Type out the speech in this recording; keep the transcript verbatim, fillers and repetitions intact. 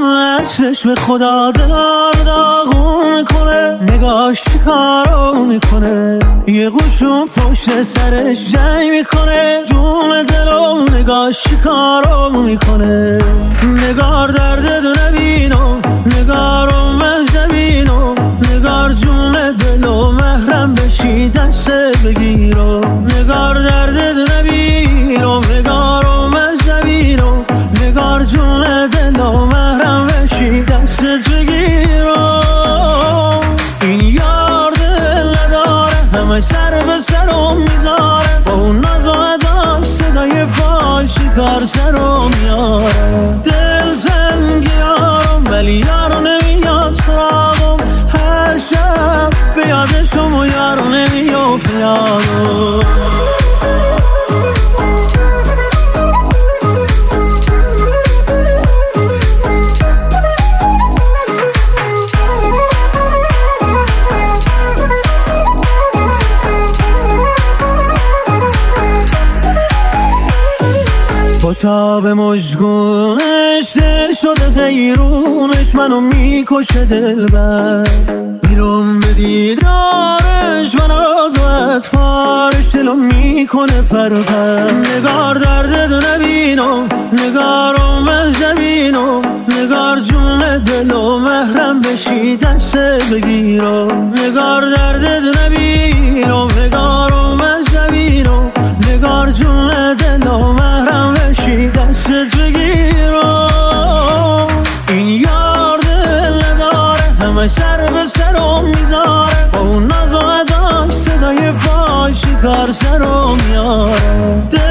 اصلش به خدا دلار داغون میکنه، نگاش چیکارو میکنه، یه قشون پشت سرش جنگ میکنه، جون دلو نگاش چیکارو میکنه. نگار درد دو نبینم، نگارو من نبینم، نگار جون دلو محرم بشی دست بگیرم. نگار درد دو نبینم، نگارو من نبینم، نگار جون دلو محرم بشی دست بگیرم. این یار دل نداره، همه سر به سرم میذاره، با اون ناز و ادا صدای پاش کار سرم میاره. دل تنگیارم ولی یارو نمیاد سراغم، هر شب به یادشم و یارو نمیافت یادم. با تاب مژگونش دل شده غیرونش، منو میکشه دلبر، بیرون به دیدارش من از و اطفارش دلو میکنه پرپر. نگار درد دو نبینم، نگارو من نبینم، نگار جون دلو محرم بشی دست بگیرم. نگار درد دو نبینم، نگارو من نبینم، نگار جون دلو محرم بشی دست بگیرم. این یار دل نداره، همه سر به سرم میذاره، با اون ناز و ادا صدای پاش کار سرم میاره.